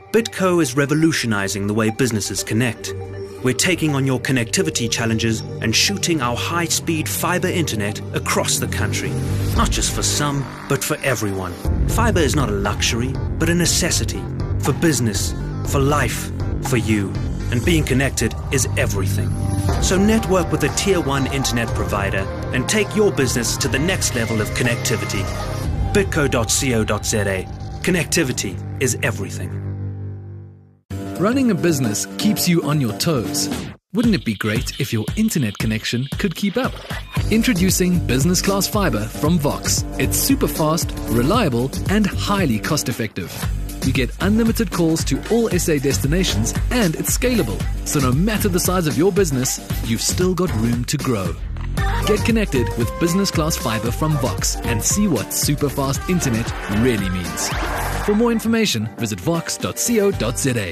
BitCo is revolutionizing the way businesses connect. We're taking on your connectivity challenges and shooting our high-speed fiber internet across the country. Not just for some, but for everyone. Fiber is not a luxury, but a necessity. For business, for life, for you. And being connected is everything. So network with a Tier 1 internet provider and take your business to the next level of connectivity. bitco.co.za. Connectivity is everything. Running a business keeps you on your toes. Wouldn't it be great if your internet connection could keep up? Introducing Business Class Fiber from Vox. It's super fast, reliable, and highly cost-effective. You get unlimited calls to all SA destinations, and it's scalable. So no matter the size of your business, you've still got room to grow. Get connected with Business Class Fiber from Vox and see what super fast internet really means. For more information, visit vox.co.za.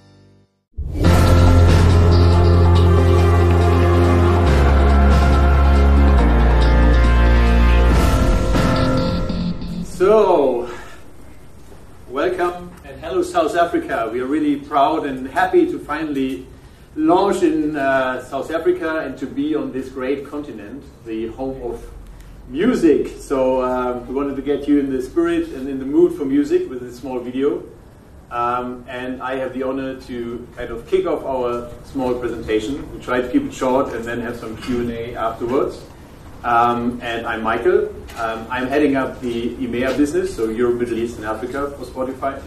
So, welcome and hello South Africa. We are really proud and happy to finally launch in South Africa and to be on this great continent, the home of music. So we wanted to get you in the spirit and in the mood for music with this small video. And I have the honor to kind of kick off our small presentation. We try to keep it short and then have some Q&A afterwards. And I'm Michael. I'm heading up the EMEA business, so Europe, Middle East, and Africa for Spotify.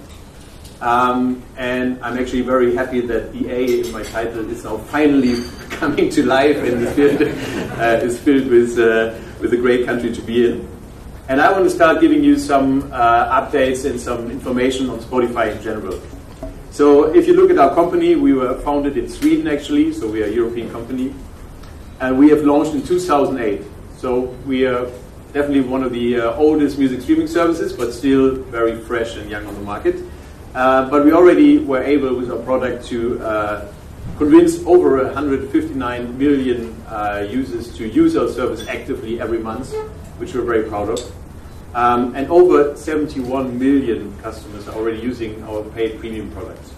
And I'm actually very happy that EA in my title is now finally coming to life and is filled with a great country to be in. And I want to start giving you some updates and some information on Spotify in general. So if you look at our company, we were founded in Sweden actually, so we are a European company. And we have launched in 2008. So we are definitely one of the oldest music streaming services, but still very fresh and young on the market. But we already were able with our product to convince over 159 million users to use our service actively every month, which we're very proud of. And over 71 million customers are already using our paid premium products.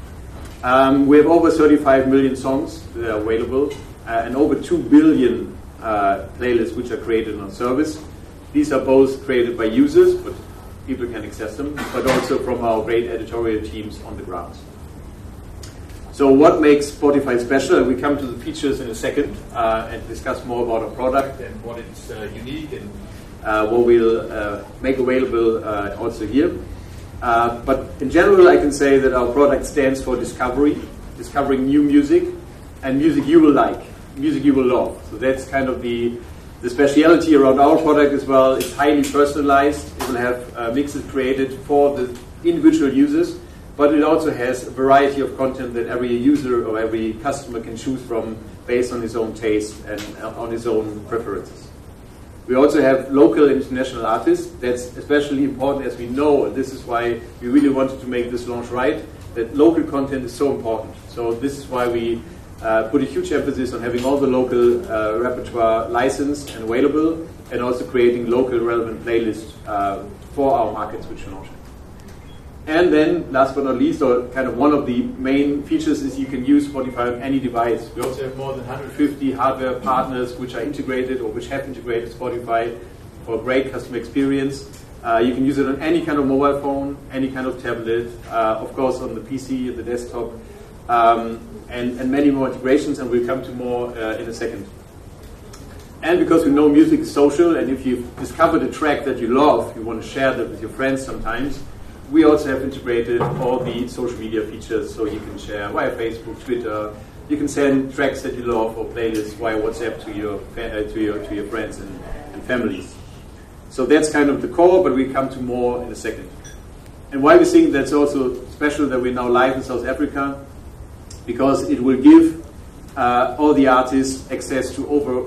We have over 35 million songs that are available and over 2 billion playlists which are created on service. These are both created by users, but people can access them, but also from our great editorial teams on the ground. So what makes Spotify special? We come to the features in a second and discuss more about our product and what it's unique and what we'll make available also here. But in general, I can say that our product stands for discovery, discovering new music and music you will like, music you will love. So that's kind of the speciality around our product as well. It's highly personalized. It will have mixes created for the individual users, but it also has a variety of content that every user or every customer can choose from based on his own taste and on his own preferences. We also have local and international artists. That's especially important as we know, and this is why we really wanted to make this launch right, that local content is so important. So this is why we put a huge emphasis on having all the local repertoire licensed and available, and also creating local relevant playlists for our markets which are launching. And then, last but not least, or kind of one of the main features is you can use Spotify on any device. We also have more than 150 hardware partners which are integrated or which have integrated Spotify for a great customer experience. You can use it on any kind of mobile phone, any kind of tablet, of course on the PC, the desktop, and many more integrations, and we'll come to more in a second. And because we know music is social, and if you've discovered a track that you love, you want to share that with your friends sometimes, we also have integrated all the social media features, so you can share via Facebook, Twitter. You can send tracks that you love or playlists via WhatsApp to your friends and families. So that's kind of the core, but we come to more in a second. And why we think that's also special that we're now live in South Africa, because it will give all the artists access to over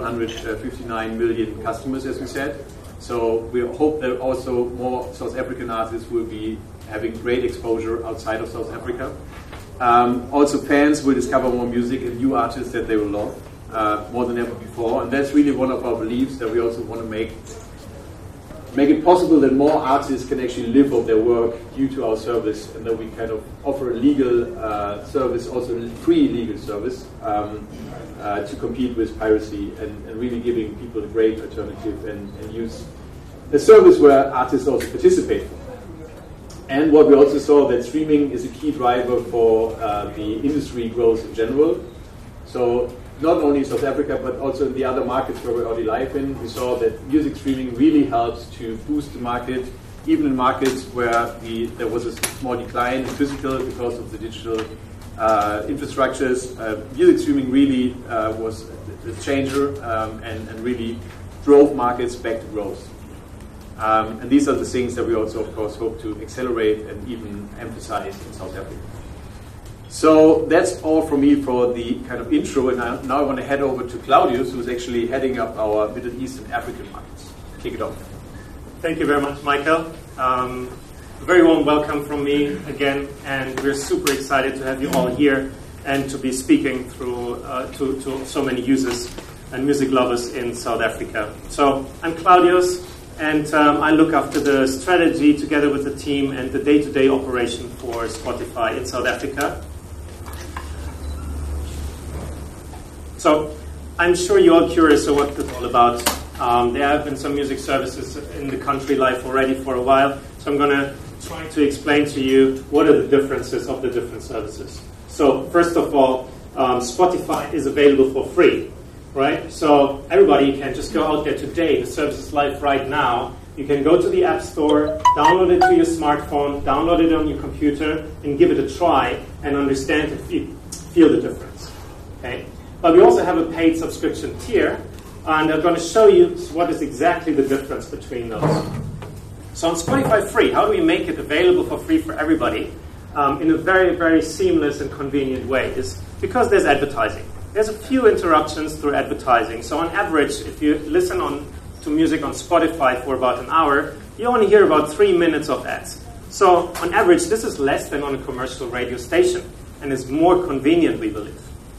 159 million customers, as we said. So we hope that also more South African artists will be having great exposure outside of South Africa. Also fans will discover more music and new artists that they will love more than ever before. And that's really one of our beliefs, that we also want to make make it possible that more artists can actually live off their work due to our service, and that we kind of offer a legal service, also a free legal service, to compete with piracy, and really giving people a great alternative and use a service where artists also participate. And what we also saw, that streaming is a key driver for the industry growth in general. So not only in South Africa, but also in the other markets where we're already live in, we saw that music streaming really helps to boost the market, even in markets where there was a small decline in physical because of the digital infrastructures. Music streaming really was the changer and really drove markets back to growth. And these are the things that we also, of course, hope to accelerate and even emphasize in South Africa. So that's all from me for the kind of intro, and now I want to head over to Claudius, who's actually heading up our Middle East and African markets. Kick it off. Thank you very much, Michael. A very warm welcome from me again, and we're super excited to have you all here and to be speaking through to so many users and music lovers in South Africa. So I'm Claudius, and I look after the strategy together with the team and the day-to-day operation for Spotify in South Africa. So I'm sure you're all curious of what it's all about. There have been some music services in the country live already for a while, so I'm going to try to explain to you what are the differences of the different services. So first of all, Spotify is available for free, right? So everybody can just go out there today. The service is live right now. You can go to the App Store, download it to your smartphone, download it on your computer, and give it a try and understand and feel the difference, okay? But we also have a paid subscription tier, and I'm going to show you what is exactly the difference between those. So on Spotify Free, how do we make it available for free for everybody in a very, very seamless and convenient way? Is because there's advertising. There's a few interruptions through advertising. So on average, if you listen to music on Spotify for about an hour, you only hear about 3 minutes of ads. So on average, this is less than on a commercial radio station, and is more convenient, we believe.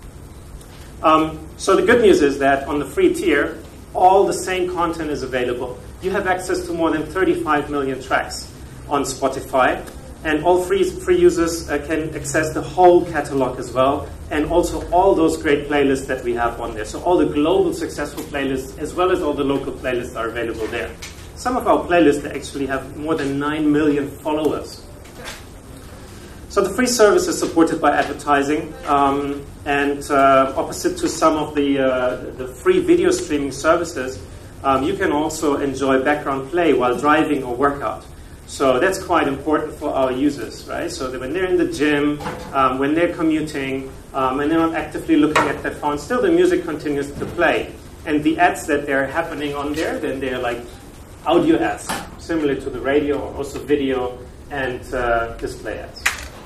So the good news is that on the free tier, all the same content is available. You have access to more than 35 million tracks on Spotify, and all free users can access the whole catalog as well, and also all those great playlists that we have on there. So all the global successful playlists, as well as all the local playlists, are available there. Some of our playlists actually have more than 9 million followers. So the free service is supported by advertising, and opposite to some of the free video streaming services, you can also enjoy background play while driving or workout. So that's quite important for our users, right? So that when they're in the gym, when they're commuting, and they're not actively looking at their phone, still the music continues to play. And the ads that they're happening on there, then they're like audio ads, similar to the radio, or also video and display ads.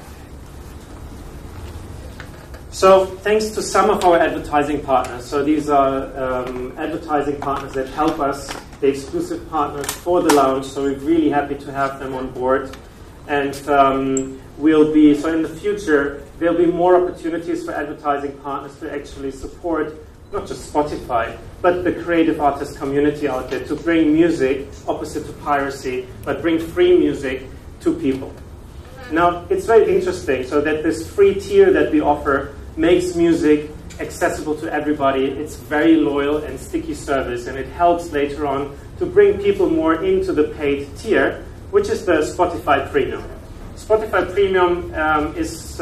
So thanks to some of our advertising partners. So these are advertising partners that help us, the exclusive partners for the lounge. So we're really happy to have them on board. And so in the future, there'll be more opportunities for advertising partners to actually support not just Spotify, but the creative artist community out there, to bring music, opposite to piracy, but bring free music to people. Now, it's very interesting, so that this free tier that we offer makes music accessible to everybody. It's very loyal and sticky service, and it helps later on to bring people more into the paid tier, which is the Spotify Premium. Spotify Premium is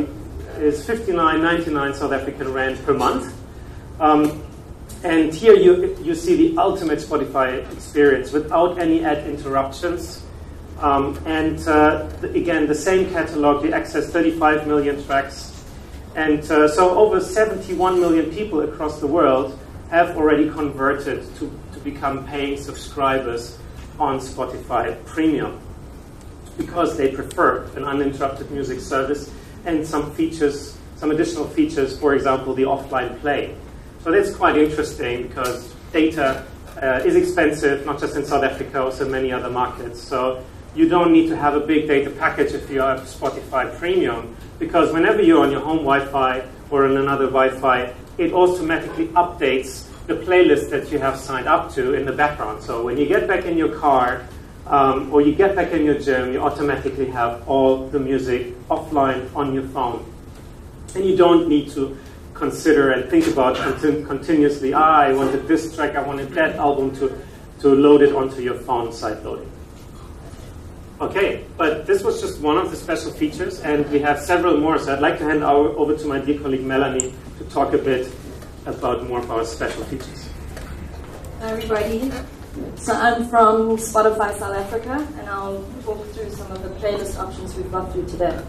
59.99 South African Rand per month. And here you see the ultimate Spotify experience without any ad interruptions. Again, the same catalog, you access 35 million tracks. And so over 71 million people across the world have already converted to become paying subscribers on Spotify Premium, because they prefer an uninterrupted music service and some additional features, for example, the offline play. So that's quite interesting, because data is expensive, not just in South Africa, also in many other markets. So you don't need to have a big data package if you have Spotify Premium, because whenever you're on your home Wi-Fi or on another Wi-Fi, it automatically updates the playlist that you have signed up to in the background. So when you get back in your car or you get back in your gym, you automatically have all the music offline on your phone. And you don't need to consider and think about continuously, I wanted this track, I wanted that album to load it onto your phone, side loading. Okay, but this was just one of the special features, and we have several more. So I'd like to hand over to my dear colleague Melanie to talk a bit about more of our special features. Hi everybody. So I'm from Spotify South Africa, and I'll talk through some of the playlist options we've got through today.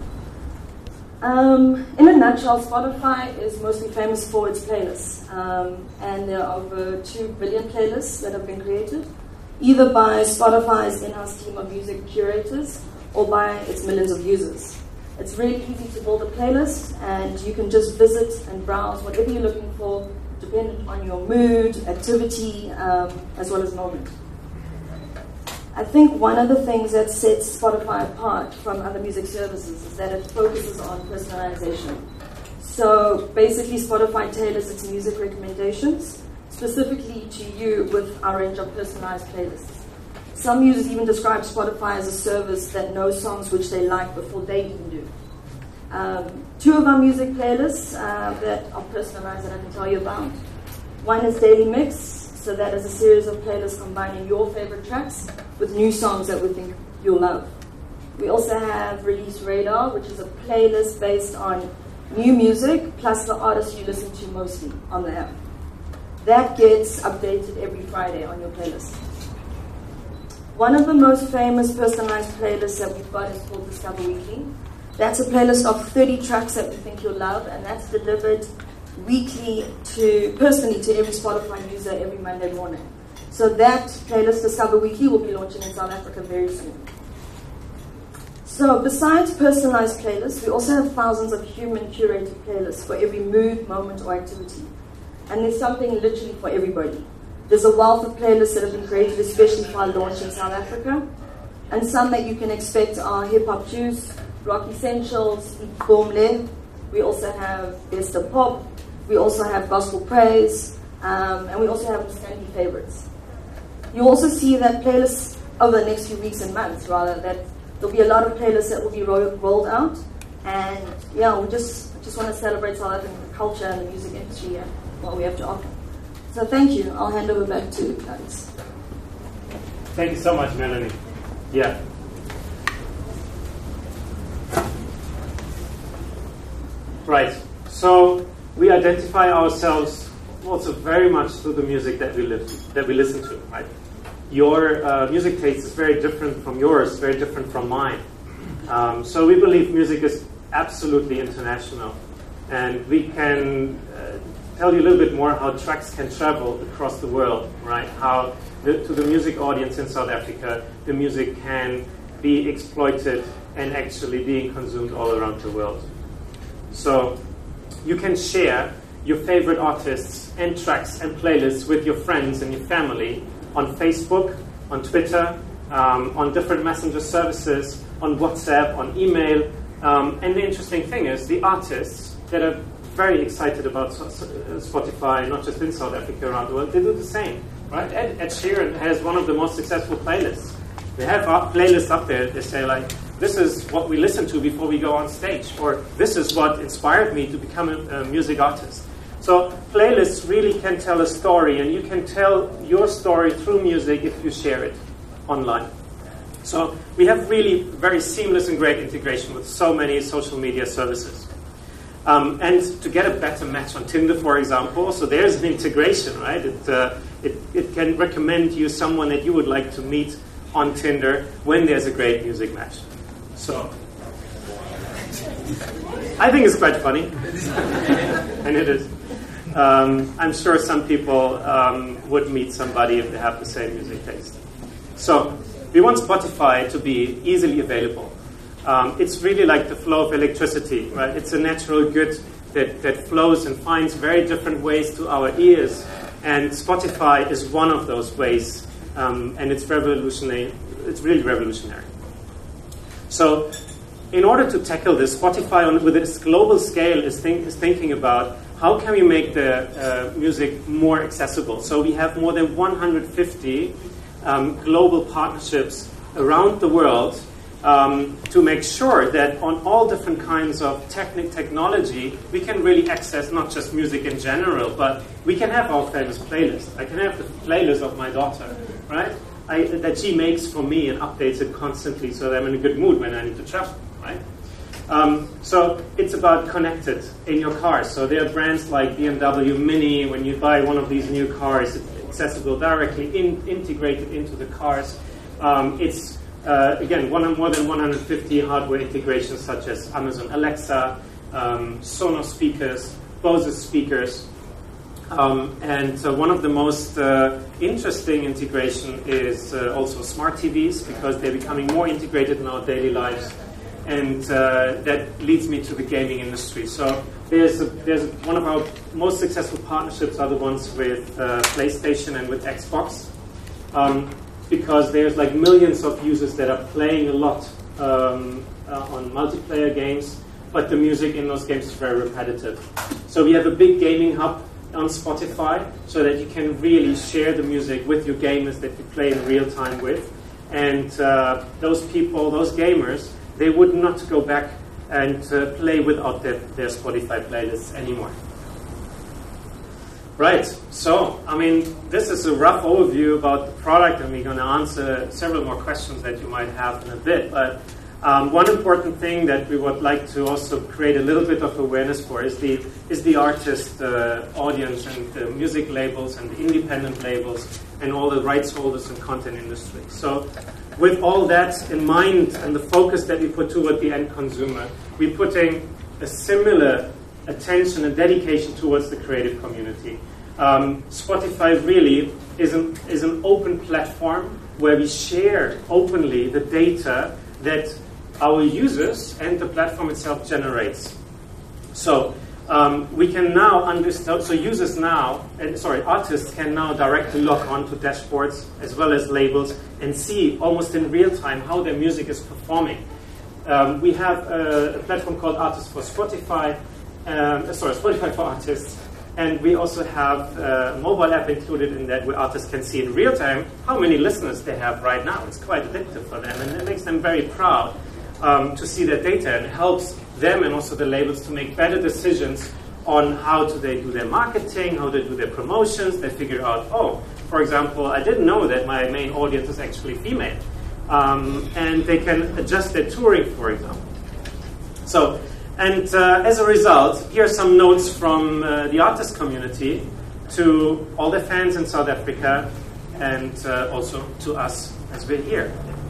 In a nutshell, Spotify is mostly famous for its playlists, and there are over 2 billion playlists that have been created, either by Spotify's in-house team of music curators or by its millions of users. It's really easy to build a playlist, and you can just visit and browse whatever you're looking for, dependent on your mood, activity, as well as moment. I think one of the things that sets Spotify apart from other music services is that it focuses on personalization. So basically, Spotify tailors its music recommendations specifically to you with our range of personalized playlists. Some users even describe Spotify as a service that knows songs which they like before they even do. 2 of our music playlists that are personalized that I can tell you about. One is Daily Mix, so that is a series of playlists combining your favorite tracks with new songs that we think you'll love. We also have Release Radar, which is a playlist based on new music plus the artists you listen to mostly on the app. That gets updated every Friday on your playlist. One of the most famous personalized playlists that we've got is called Discover Weekly. That's a playlist of 30 tracks that we think you'll love, and that's delivered weekly personally to every Spotify user every Monday morning. So that playlist, Discover Weekly, will be launching in South Africa very soon. So besides personalized playlists, we also have thousands of human curated playlists for every mood, moment, or activity. And there's something literally for everybody. There's a wealth of playlists that have been created especially for our launch in South Africa. And some that you can expect are Hip Hop Juice, Rock Essentials, Boomle. We also have Best of Pop. We also have Gospel Praise. And we also have Scandi Favorites. You'll also see that playlists over the next few weeks and months, rather, that there'll be a lot of playlists that will be rolled out. And yeah, we just want to celebrate South African culture and the music industry and what we have to offer. So thank you. I'll hand over back to Alex. Thank you so much, Melanie. Yeah. Right. So we identify ourselves also very much through the music that we listen to. Right. Your music taste is very different from yours, very different from mine. So we believe music is absolutely international, and we can tell you a little bit more how tracks can travel across the world, right? How to the music audience in South Africa, the music can be exploited and actually being consumed all around the world. So you can share your favorite artists and tracks and playlists with your friends and your family on Facebook, on Twitter, on different messenger services, on WhatsApp, on email. And the interesting thing is the artists that are very excited about Spotify, not just in South Africa, around the world, they do the same. Right? Ed Sheeran has one of the most successful playlists. They have playlists up there. They say, like, this is what we listen to before we go on stage, or this is what inspired me to become a music artist. So playlists really can tell a story, and you can tell your story through music if you share it online. So we have really very seamless and great integration with so many social media services. And to get a better match on Tinder, for example, so there's an integration, right? It can recommend you someone that you would like to meet on Tinder when there's a great music match. So I think it's quite funny, and it is. I'm sure some people would meet somebody if they have the same music taste. So we want Spotify to be easily available. It's really like the flow of electricity, right? It's a natural good that flows and finds very different ways to our ears. And Spotify is one of those ways, and it's revolutionary. It's really revolutionary. So in order to tackle this, Spotify with its global scale is thinking about how can we make the music more accessible? So we have more than 150 global partnerships around the world to make sure that on all different kinds of technology, we can really access not just music in general, but we can have our famous playlist. I can have the playlist of my daughter, right? That she makes for me and updates it constantly so that I'm in a good mood when I need to travel, right? So it's about connected in your car. So there are brands like BMW Mini. When you buy one of these new cars, it's accessible directly, integrated into the cars. It's again, more than 150 hardware integrations such as Amazon Alexa, Sonos speakers, Bose speakers. And one of the most interesting integration is also smart TVs, because they're becoming more integrated in our daily lives. And that leads me to the gaming industry. So there's one of our most successful partnerships are the ones with PlayStation and with Xbox. Because there's like millions of users that are playing a lot on multiplayer games, but the music in those games is very repetitive. So we have a big gaming hub on Spotify so that you can really share the music with your gamers that you play in real time with. And those people, those gamers, they would not go back and play without their Spotify playlists anymore. Right, so, I mean, this is a rough overview about the product, and we're going to answer several more questions that you might have in a bit. But one important thing that we would like to also create a little bit of awareness for is the artist audience and the music labels and the independent labels and all the rights holders and content industry. So with all that in mind and the focus that we put toward the end consumer, we're putting a similar attention and dedication towards the creative community. Spotify really is an open platform where we share openly the data that our users and the platform itself generates. So we can now understand, so users now, artists can now directly log on to dashboards as well as labels and see almost in real time how their music is performing. We have a platform called Artists for Spotify, Spotify for Artists, and we also have a mobile app included in that where artists can see in real time how many listeners they have right now. It's quite addictive for them, and it makes them very proud to see that data, and it helps them and also the labels to make better decisions on how do they do their marketing, how they do their promotions. They figure out, oh, for example, I didn't know that my main audience is actually female, and they can adjust their touring, for example. So, and as a result, here are some notes from the artist community to all the fans in South Africa and also to us as we're here.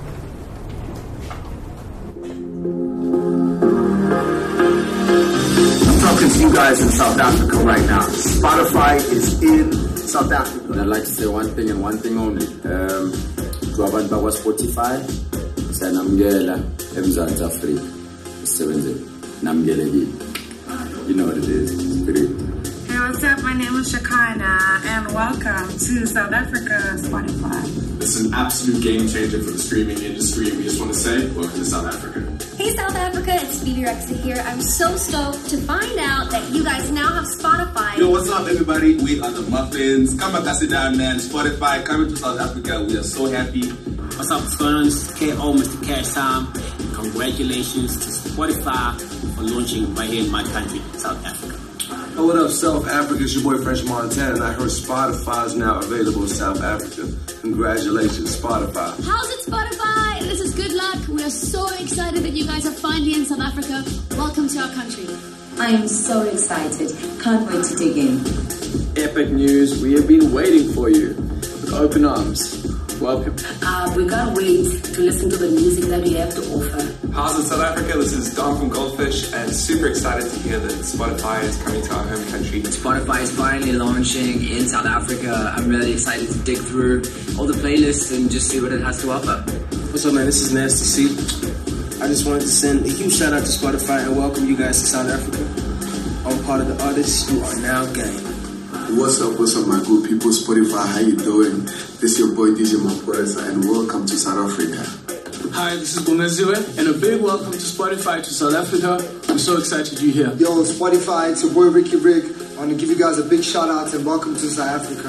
I'm talking to you guys in South Africa right now. Spotify is in South Africa. And I'd like to say one thing and one thing only. To abantu bakwa Spotify, siyanamukela eMzansi Afrika. Isebenze. You know what it is. Hey, what's up? My name is Shekinah, and welcome to South Africa Spotify. This is an absolute game changer for the streaming industry. We just want to say, welcome to South Africa. Hey, South Africa, it's Phoebe Rexa here. I'm so stoked to find out that you guys now have Spotify. Yo, what's up, everybody? We are the Muffins. Come back, sit down, man. Spotify coming to South Africa. We are so happy. What's up, what's going on? This is K.O., Mr. Cash Time. Congratulations to Spotify for launching right here in my country, South Africa. Oh, what up, South Africa? It's your boy French Montana, and I heard Spotify is now available in South Africa. Congratulations, Spotify. How's it, Spotify? This is Good Luck. We are so excited that you guys are finally in South Africa. Welcome to our country. I am so excited. Can't wait to dig in. Epic news. We have been waiting for you with open arms. Welcome. We can't wait to listen to the music that we have to offer. How's it, South Africa? This is Don from Goldfish, and super excited to hear that Spotify is coming to our home country. Spotify is finally launching in South Africa. I'm really excited to dig through all the playlists and just see what it has to offer. What's up, man? This is Nasty C. I just wanted to send a huge shout out to Spotify and welcome you guys to South Africa. I'm part of the artists who are now gang. What's up, my good people? Spotify, how you doing? This is your boy DJ Maporesa, and welcome to South Africa. Hi, this is Bongeziwe, and a big welcome to Spotify to South Africa. I'm so excited you're here. Yo, Spotify, it's your boy Ricky Rick. I want to give you guys a big shout out and welcome to South Africa.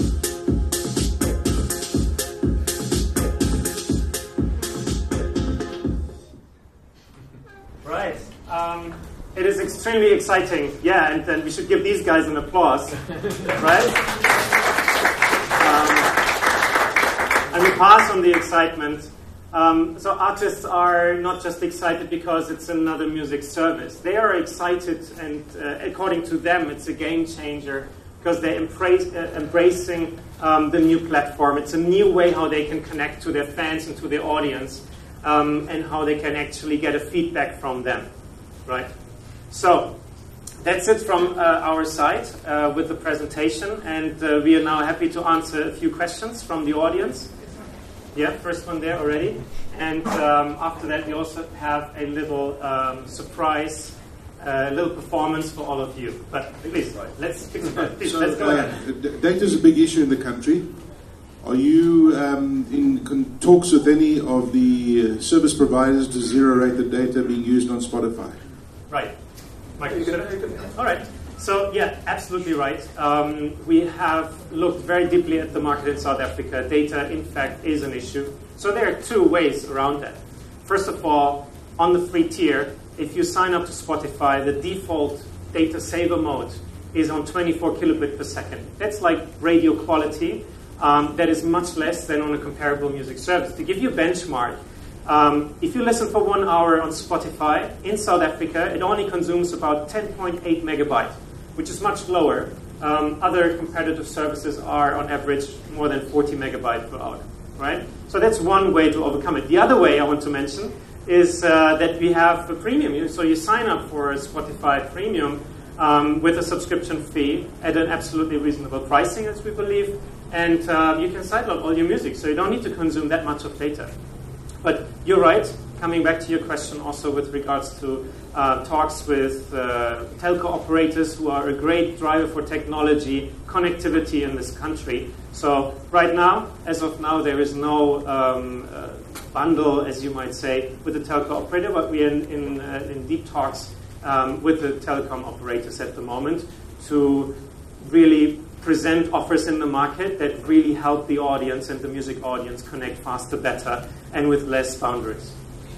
Right. It is extremely exciting. Yeah, and then we should give these guys an applause. Right? And we pass on the excitement. So artists are not just excited because it's another music service. They are excited, and according to them, it's a game changer because they're embracing the new platform. It's a new way how they can connect to their fans and to their audience, and how they can actually get a feedback from them. Right? So that's it from our side with the presentation, and we are now happy to answer a few questions from the audience. Yeah, first one there already. And after that, we also have a little surprise, little performance for all of you. But please, let's go ahead. Data is a big issue in the country. Are you in talks with any of the service providers to zero rate the data being used on Spotify? Right. Michael, all right. So, yeah, absolutely right. We have looked very deeply at the market in South Africa. Data, in fact, is an issue. So there are two ways around that. First of all, on the free tier, if you sign up to Spotify, the default data saver mode is on 24 kilobit per second. That's like radio quality. That is much less than on a comparable music service. To give you a benchmark, if you listen for 1 hour on Spotify in South Africa, it only consumes about 10.8 megabytes, which is much lower. Other competitive services are, on average, more than 40 megabytes per hour, right? So that's one way to overcome it. The other way I want to mention is that we have a premium. So you sign up for a Spotify premium with a subscription fee at an absolutely reasonable pricing, as we believe, and you can sideload all your music, so you don't need to consume that much of data. But you're right, coming back to your question also with regards to talks with telco operators who are a great driver for technology, connectivity in this country. So right now, as of now, there is no bundle, as you might say, with the telco operator, but we are in deep talks with the telecom operators at the moment to really present offers in the market that really help the audience and the music audience connect faster, better, and with less boundaries.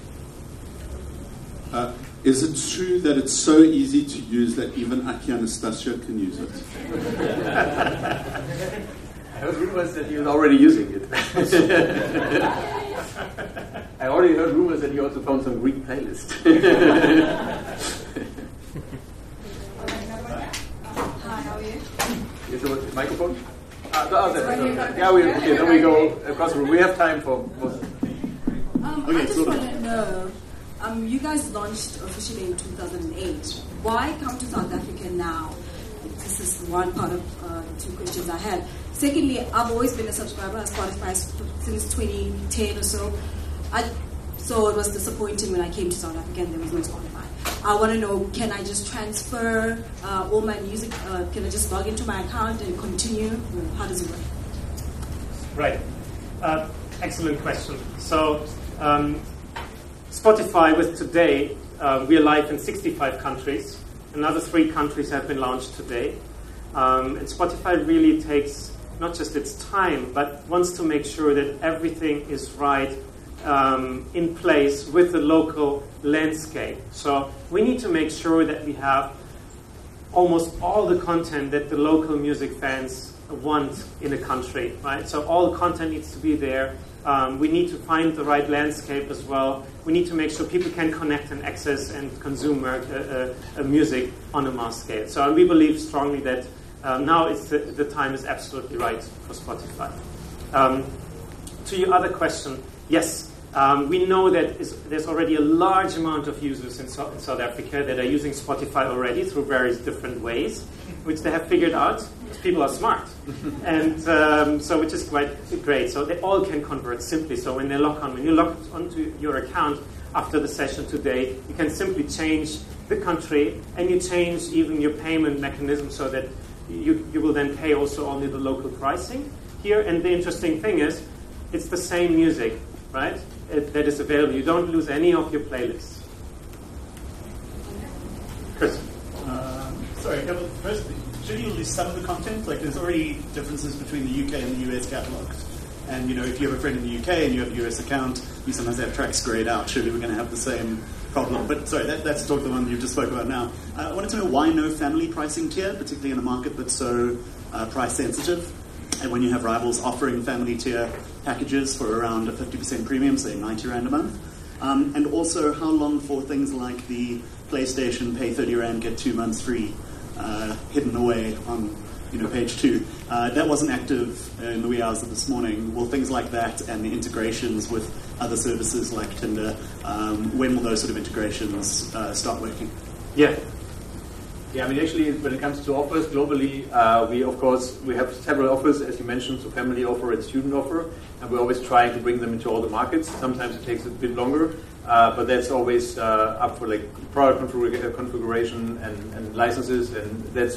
Is it true that it's so easy to use that even Aki Anastasia can use it? I heard rumors that you're already using it. I already heard rumors that you also found some Greek playlist. Hi, how are you? Is the microphone? Okay, then we go across the room. We have time for most. I just want to know, you guys launched officially in 2008. Why come to South Africa now? This is one part of the two questions I had. Secondly, I've always been a subscriber of Spotify since 2010 or so. So it was disappointing when I came to South Africa and there was no Spotify. I want to know, can I just transfer all my music? Can I just log into my account and continue? How does it work? Right. Excellent question. So Spotify, with today, we are live in 65 countries. Another 3 countries have been launched today. And Spotify really takes not just its time, but wants to make sure that everything is right in place with the local landscape. So we need to make sure that we have almost all the content that the local music fans want in a country, right? So all the content needs to be there. We need to find the right landscape as well. We need to make sure people can connect and access and consume music on a mass scale. So we believe strongly that now the time is absolutely right for Spotify. To your other question, yes, we know that there's already a large amount of users in South Africa that are using Spotify already through various different ways, which they have figured out. People are smart, and so which is quite great. So they all can convert simply. So when you log onto your account after the session today, you can simply change the country and you change even your payment mechanism so that you will then pay also only the local pricing here. And the interesting thing is, it's the same music right? That is available. You don't lose any of your playlists. Chris? Sorry, first, should you list some of the content? Like, there's already differences between the UK and the US catalogs. And, you know, if you have a friend in the UK and you have a US account, you sometimes have tracks grayed out. Surely we're going to have the same problem. But, sorry, that's talk the one you just spoke about now. I wanted to know why no family pricing tier, particularly in a market that's so price sensitive. And when you have rivals offering family tier packages for around a 50% premium, say 90 Rand a month. And also, how long for things like the PlayStation pay 30 Rand, get 2 months free, hidden away on page 2. That wasn't active in the wee hours of this morning. Will things like that and the integrations with other services like Tinder, when will those sort of integrations start working? Yeah, I mean, actually, when it comes to offers globally, we have several offers, as you mentioned, so family offer and student offer, and we're always trying to bring them into all the markets. Sometimes it takes a bit longer, but that's always up for like product configuration and licenses, and that's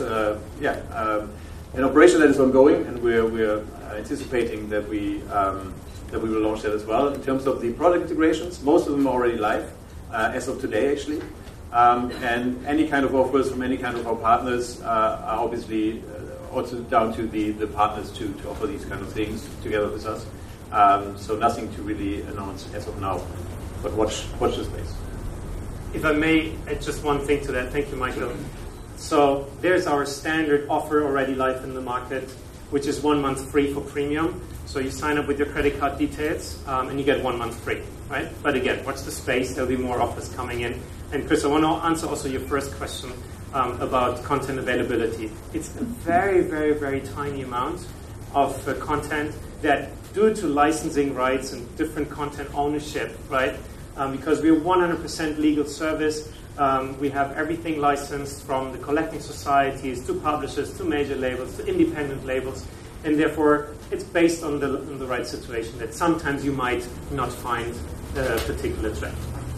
an operation that is ongoing, and we're anticipating that we will launch that as well. In terms of the product integrations, most of them are already live as of today, actually. And any kind of offers from any kind of our partners are obviously also down to the partners to offer these kind of things together with us. So nothing to really announce as of now, but watch the space. If I may add just one thing to that. Thank you, Michael. So there's our standard offer already live in the market, which is 1 month free for premium. So you sign up with your credit card details, and you get 1 month free, right? But again, watch the space. There'll be more offers coming in. And Chris, I want to answer also your first question about content availability. It's a very, very, very tiny amount of content that, due to licensing rights and different content ownership, right? Because we're 100% legal service. We have everything licensed, from the collecting societies to publishers to major labels to independent labels, and therefore it's based on the right situation that sometimes you might not find a particular track.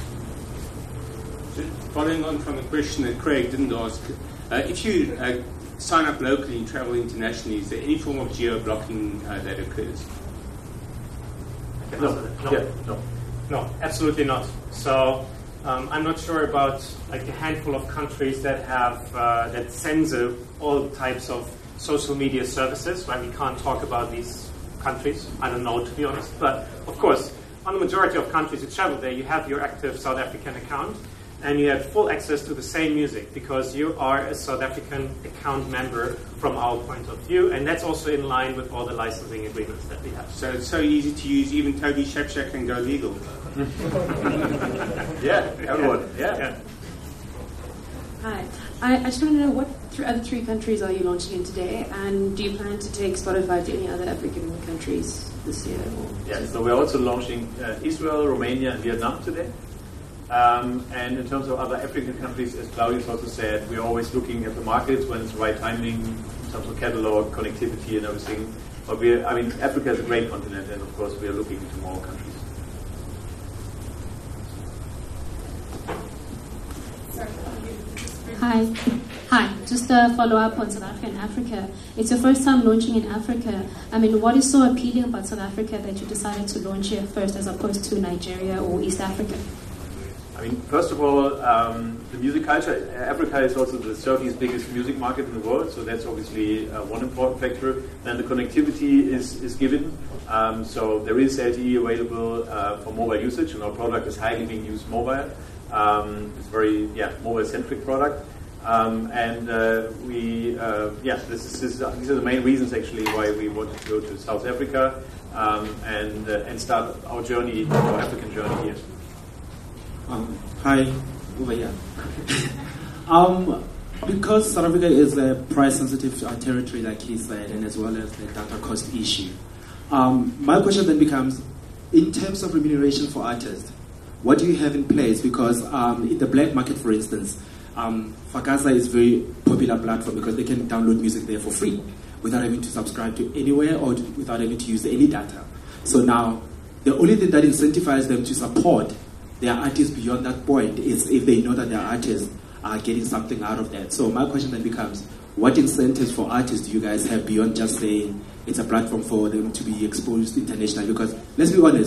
Following on from a question that Craig didn't ask, if you sign up locally and travel internationally, is there any form of geo-blocking that occurs? No, absolutely not. So I'm not sure about like a handful of countries that have that censor all types of social media services. Right? We can't talk about these countries. I don't know, to be honest. But of course, on the majority of countries you travel there, you have your active South African account, and you have full access to the same music because you are a South African account member from our point of view, and that's also in line with all the licensing agreements that we have. So it's so easy to use, even Toby Shapshak can go legal. Yeah, everyone. Yeah. Hi. I just want to know what other 3 countries are you launching in today, and do you plan to take Spotify to any other African countries this year? Yeah, so we're also launching Israel, Romania, and Vietnam today. And in terms of other African countries, as Claudius also said, we're always looking at the markets when it's the right timing in terms of catalog, connectivity, and everything. But Africa is a great continent, and of course we are looking into more countries. Hi. Just a follow-up on South Africa and Africa. It's your first time launching in Africa. I mean, what is so appealing about South Africa that you decided to launch here first as opposed to Nigeria or East Africa? I mean, first of all, the music culture. Africa is also the 30th biggest music market in the world, so that's obviously one important factor. Then the connectivity is given. So there is LTE available for mobile usage, and our product is highly being used mobile. It's very mobile-centric product. These are the main reasons actually why we wanted to go to South Africa and start our journey, our African journey here. Hi, over here. Because South Africa is a price-sensitive territory, like he said, and as well as the data cost issue, my question then becomes, in terms of remuneration for artists, what do you have in place? Because in the black market, for instance, Fakaza is a very popular platform because they can download music there for free without having to subscribe to anywhere or without having to use any data. So now, the only thing that incentivizes them to support their artists beyond that point is if they know that their artists are getting something out of that. So my question then becomes, what incentives for artists do you guys have beyond just saying it's a platform for them to be exposed internationally? Because let's be honest,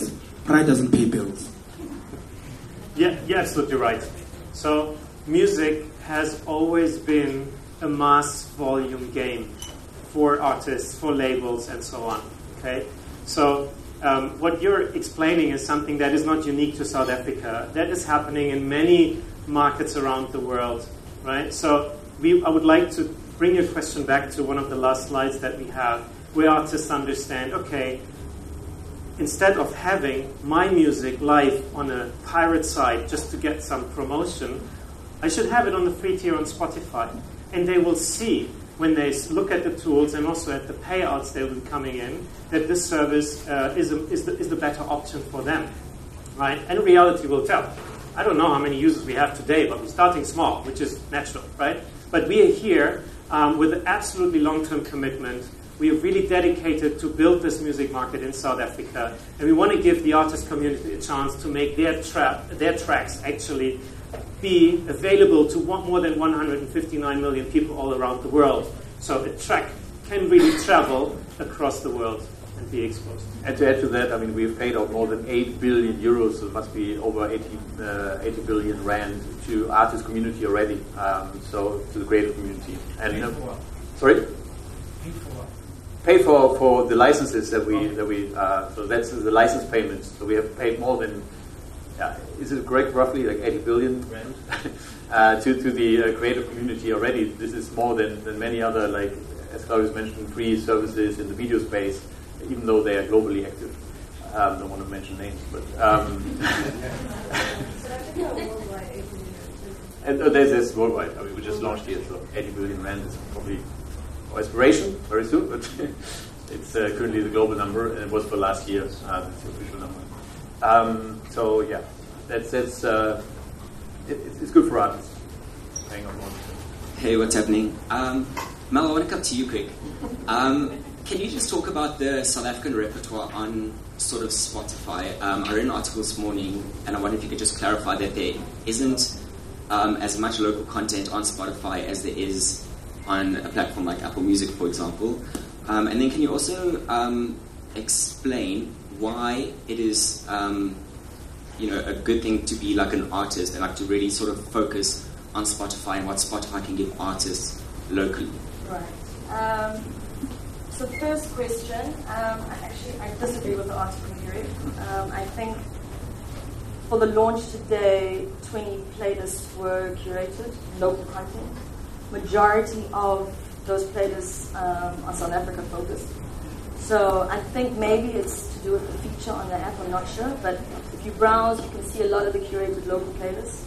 pride doesn't pay bills. Yeah, you're absolutely right. So music has always been a mass volume game for artists, for labels, and so on. Okay, so what you're explaining is something that is not unique to South Africa. That is happening in many markets around the world, right? So I would like to bring your question back to one of the last slides that we have, where artists understand, okay, instead of having my music live on a pirate site just to get some promotion, I should have it on the free tier on Spotify. And they will see, when they look at the tools and also at the payouts that will be coming in, that this service is the better option for them, right? And reality will tell. I don't know how many users we have today, but we're starting small, which is natural, right? But we are here with an absolutely long-term commitment. We are really dedicated to build this music market in South Africa, and we want to give the artist community a chance to make their tracks actually be available to more than 159 million people all around the world. So a track can really travel across the world and be exposed. And to add to that, I mean, we've paid out more than 8 billion euros, so it must be over 80 billion rand to artist community already, so to the creative community. And Paid for what? Sorry? Paid for what? Pay for the licenses that we so that's the license payments. So we have paid more than, is it correct, roughly like 80 billion rand to the creative community already. This is more than many other, like as Claudius mentioned, free services in the video space, even though they are globally active. Don't want to mention names, but and there's worldwide. I mean, we just launched here, so 80 billion rand is probably our aspiration very soon, but it's currently the global number, and it was for last year. That's the official number. So yeah, that's it's good for artists. Paying off more. Hey, what's happening? Mel, I want to come to you quick. Can you just talk about the South African repertoire on sort of Spotify? I read an article this morning, and I wonder if you could just clarify that there isn't as much local content on Spotify as there is on a platform like Apple Music, for example. And then can you also explain why it is a good thing to be like an artist and like to really sort of focus on Spotify and what Spotify can give artists locally? Right. So first question, I disagree with the article here. I think for the launch today, 20 playlists were curated, local content. Majority of those playlists are South Africa focused. So I think maybe it's to do with the feature on the app, I'm not sure, but if you browse, you can see a lot of the curated local playlists.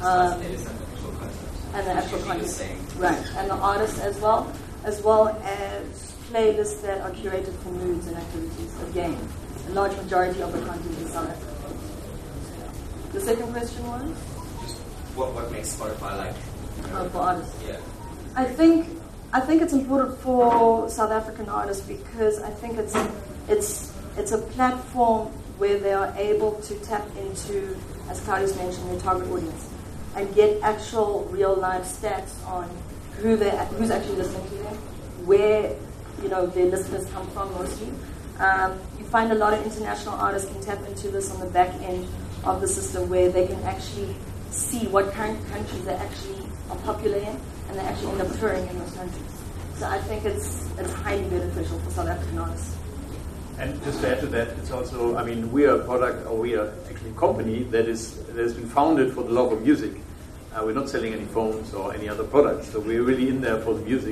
And the actual content. Right, and the artists as well as playlists that are curated for moods and activities. Again, a large majority of the content is South Africa. The second question was? What makes Spotify like? For artists. Yeah. I think it's important for South African artists because I think it's a platform where they are able to tap into, as Claudius mentioned, their target audience and get actual real life stats on who's actually listening to them, where their listeners come from mostly. You find a lot of international artists can tap into this on the back end of the system where they can actually see what current countries they actually are popular in, and they actually end up touring in those countries. So I think it's highly beneficial for South African artists. And just to add to that, it's also, I mean, we are a product, or we are actually a company that has been founded for the love of music. We're not selling any phones or any other products, so we're really in there for the music.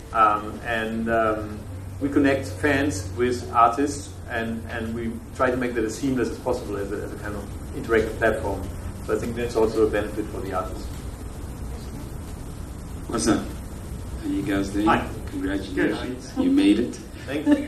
We connect fans with artists, and we try to make that as seamless as possible as a kind of interactive platform. So I think that's also a benefit for the artists. What's up? How you guys doing? Hi. Congratulations. You made it. Thank you.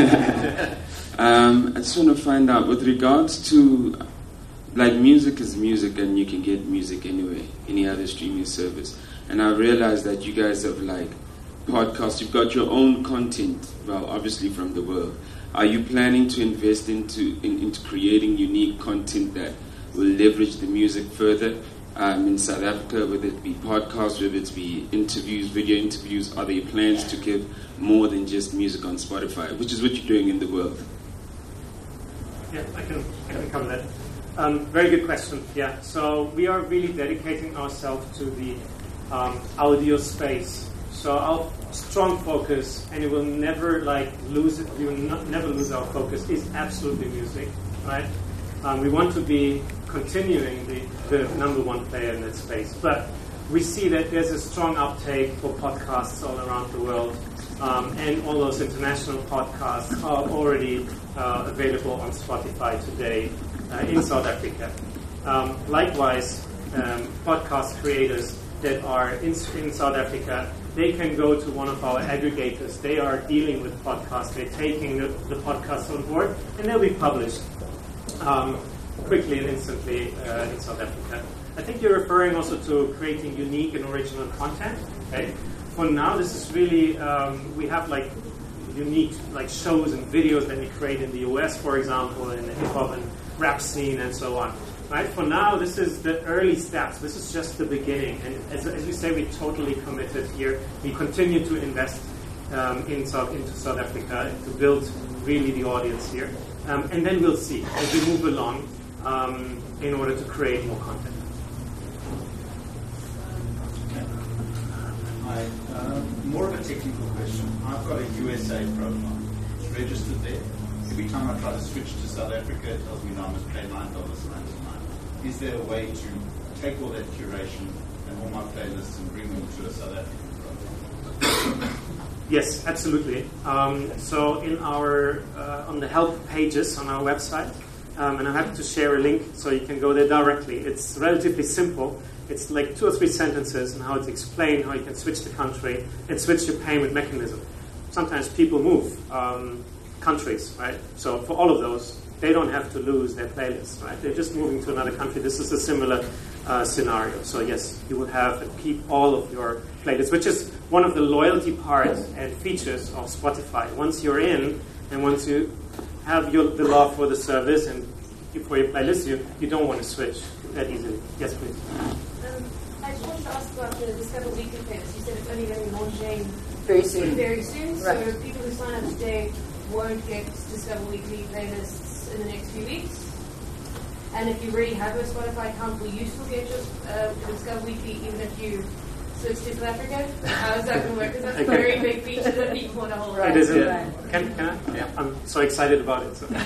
I just want to find out, with regards to, like, music is music and you can get music anywhere, any other streaming service. And I realized that you guys have, like, podcasts, you've got your own content, well, obviously from the world. Are you planning to invest into creating unique content that will leverage the music further in South Africa, whether it be podcasts, whether it be interviews, video interviews? Are there plans to give more than just music on Spotify, which is what you're doing in the world? Yeah, I can cover that. Very good question. Yeah, so we are really dedicating ourselves to the audio space. So our strong focus, and it will never lose it. We will never lose our focus. Is absolutely music, right? We want to be continuing the number one player in that space, but we see that there's a strong uptake for podcasts all around the world, and all those international podcasts are already available on Spotify today in South Africa. Likewise, podcast creators that are in South Africa, they can go to one of our aggregators. They are dealing with podcasts. They're taking the podcasts on board, and they'll be published quickly and instantly in South Africa. I think you're referring also to creating unique and original content. Okay. For now, this is really we have unique shows and videos that we create in the US, for example, in the hip hop and rap scene and so on. Right. For now, this is the early steps. This is just the beginning, and as we say, we're totally committed here. We continue to invest into South Africa to build really the audience here, and then we'll see as we move along in order to create more content. Hi, more of a technical question. I've got a USA profile. It's registered there. Every time I try to switch to South Africa, it tells me now I must pay $9.99. Is there a way to take all that curation and all my playlists and bring them to a South African profile? Yes, absolutely. So in our on the help pages on our website, and I'm happy to share a link so you can go there directly. It's relatively simple. It's like 2 or 3 sentences and how it's explained, how you can switch the country and switch your payment mechanism. Sometimes people move countries, right? So for all of those, they don't have to lose their playlist, right? They're just moving to another country. This is a similar scenario. So yes, you will have and keep all of your playlists, which is one of the loyalty parts and features of Spotify. Once you're in and once you have the love for the service and for your playlist, you don't want to switch that easily. Yes, please. I just wanted to ask about the Discover Weekly playlist. You said it's only going to be launching very soon. Very soon. Right. So people who sign up today won't get Discover Weekly playlists in the next few weeks. And if you already have a Spotify account, will you still get your Discover Weekly even if you switch to South Africa? How is that going to work? Because that's a very big feature that people want to hold on to. It is. Can I? Yeah. I'm so excited about it. So.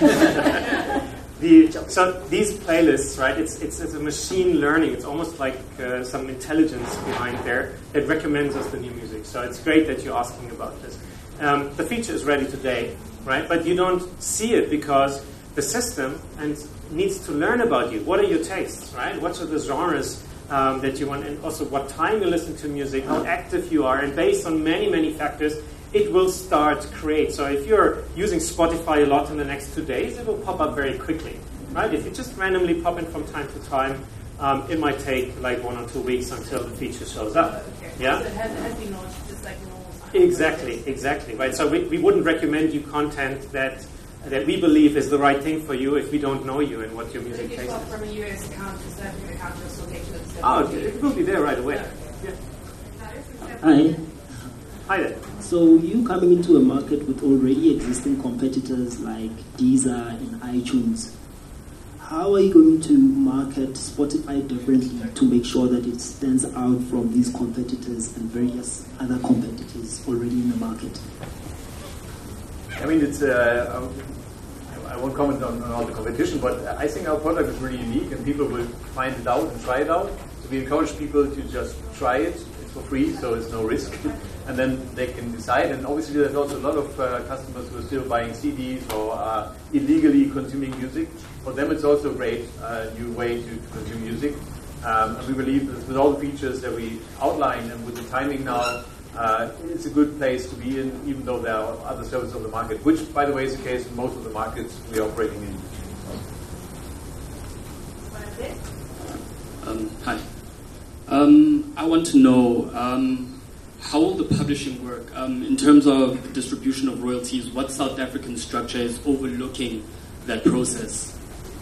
So these playlists, right? It's a machine learning. It's almost like some intelligence behind there that recommends us the new music. So it's great that you're asking about this. The feature is ready today, right? But you don't see it because the system needs to learn about you. What are your tastes, right? What are the genres that you want, and also what time you listen to music, how active you are, and based on many factors, it will start to create. So if you're using Spotify a lot in the next 2 days, it will pop up very quickly, right? If you just randomly pop in from time to time, it might take like 1 or 2 weeks until the feature shows up. Okay. Yeah. So it has been launched just like normal time. Exactly, right? So we wouldn't recommend you content that we believe is the right thing for you if we don't know you and what your music taste is. is. If you swap from a US account to a South African account, you'll still get to the Oh, it will be there right away. Yeah. Hi. Hi there. So you coming into a market with already existing competitors like Deezer and iTunes, how are you going to market Spotify differently to make sure that it stands out from these competitors and various other competitors already in the market? I mean, it's. I won't comment on all the competition, but I think our product is really unique, and people will find it out and try it out. So we encourage people to just try it. It's for free, so it's no risk, and then they can decide. And obviously, there's also a lot of customers who are still buying CDs or are illegally consuming music. For them, it's also a great new way to consume music. And we believe that with all the features that we outlined and with the timing now, it's a good place to be in, even though there are other services on the market, which, by the way, is the case in most of the markets we are operating in. Hi. I want to know how will the publishing work in terms of the distribution of royalties? What South African structure is overlooking that process?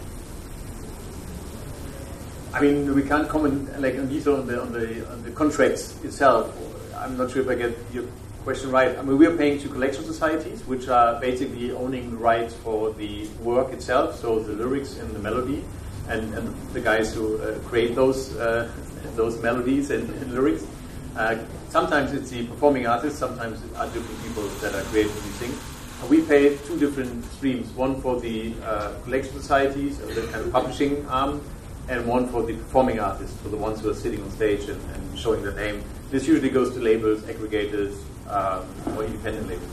I mean, we can't comment like on the contracts itself. I'm not sure if I get your question right. I mean, we are paying to collection societies, which are basically owning the rights for the work itself, so the lyrics and the melody, and the guys who create those melodies and lyrics. Sometimes it's the performing artists, sometimes it are different people that are creating these things. And we pay two different streams, one for the collection societies, the kind of publishing arm, and one for the performing artists, for the ones who are sitting on stage and showing their name. This usually goes to labels, aggregators, or independent labels.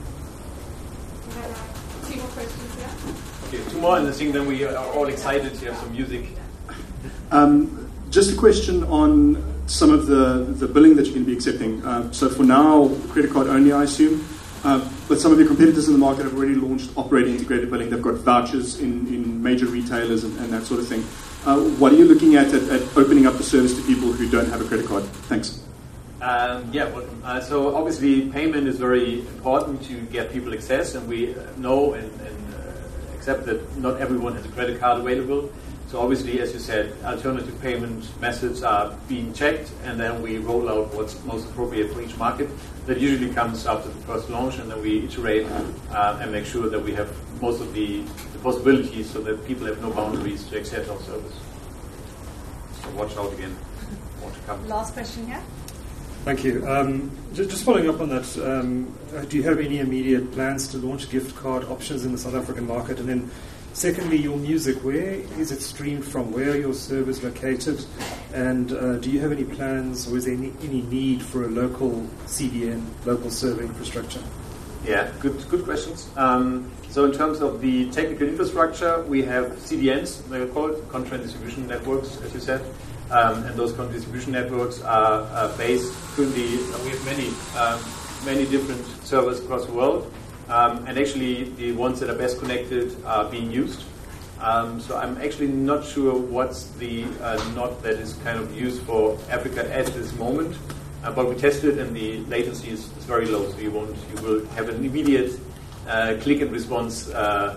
Two more questions here. Okay, two more, and I think then we are all excited to have some music. Just a question on some of the billing that you're going to be accepting. So for now, credit card only, I assume. But some of your competitors in the market have already launched operating integrated billing. They've got vouchers in major retailers and that sort of thing. What are you looking at opening up the service to people who don't have a credit card? Thanks. Yeah, welcome. So obviously payment is very important to get people access, and we know and accept that not everyone has a credit card available. So obviously, as you said, alternative payment methods are being checked, and then we roll out what's most appropriate for each market. That usually comes after the first launch, and then we iterate and make sure that we have most of the possibilities so that people have no boundaries to access our service. So watch out again. More to come. Last question here. Thank you. Just following up on that, do you have any immediate plans to launch gift card options in the South African market? And then secondly, your music, where is it streamed from? Where are your servers located? And do you have any plans, or is there any need for a local CDN, local server infrastructure? Yeah, good questions. So in terms of the technical infrastructure, we have CDNs, they're called, content distribution networks, as you said. And those content distribution networks are based currently, we have many different servers across the world. And actually, the ones that are best connected are being used. So I'm actually not sure what's the knot that is kind of used for Africa at this moment. But we tested, and the latency is very low. So you will have an immediate click and response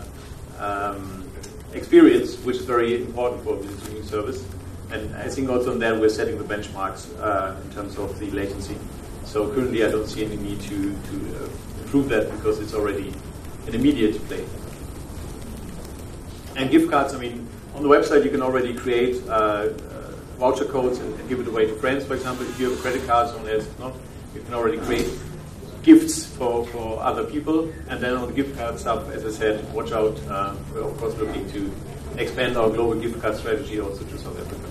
experience, which is very important for the streaming service. And I think also on that we're setting the benchmarks in terms of the latency. So currently I don't see any need to improve that because it's already an immediate play. And gift cards, I mean, on the website you can already create voucher codes and give it away to friends, for example. If you have a credit card, someone else does not, you can already create gifts for other people. And then on the gift card stuff, as I said, watch out. We're of course looking to expand our global gift card strategy also to South Africa.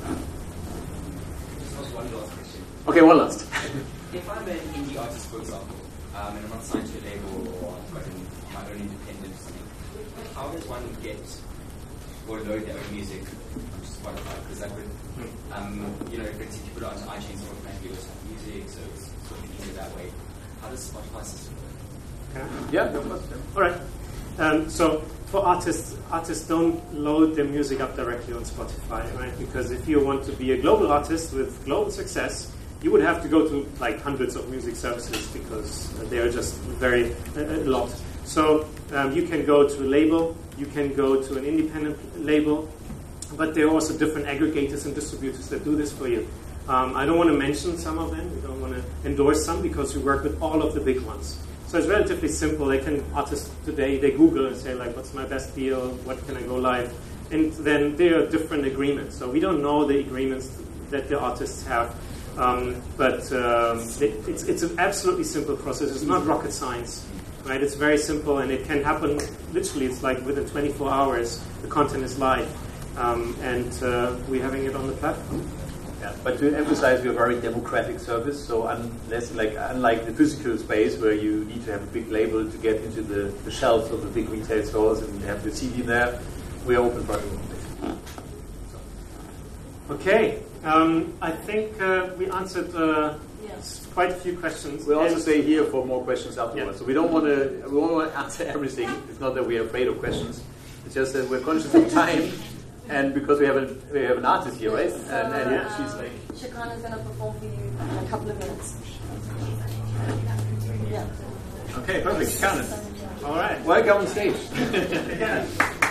One last question. Okay, one last. If I'm an indie artist, for example, and I'm not signed to a label or I've got my own independent thing, how does one get or load their own music on Spotify? Because that would, if it's you put it onto iTunes, it automatically goes to music, so it's sort of easier that way. How does Spotify system work? Yeah, no question. All right. So for artists don't load their music up directly on Spotify, right? Because if you want to be a global artist with global success, you would have to go to like hundreds of music services because they are just a lot. So you can go to a label, you can go to an independent label, but there are also different aggregators and distributors that do this for you. I don't want to mention some of them. We don't want to endorse some because we work with all of the big ones. So it's relatively simple. Artists today, they Google and say, like, what's my best deal? What can I go live? And then there are different agreements. So we don't know the agreements that the artists have. But it's an absolutely simple process. It's not rocket science, right? It's very simple, and it can happen literally. It's like within 24 hours, the content is live, and we're having it on the platform. Yeah, but to emphasize, we're a very democratic service. So unlike the physical space where you need to have a big label to get into the shelves of the big retail stores and you have the CD there, we are open for everyone. Okay. I think we answered quite a few questions. We'll also stay here for more questions afterwards. Yeah. So we don't want to answer everything. It's not that we're afraid of questions. It's just that we're conscious of time, and because we have an artist here, right? And she's like. Shekana's going to perform for you in a couple of minutes. Yeah. Okay, perfect. Shekana. All right. Welcome on stage.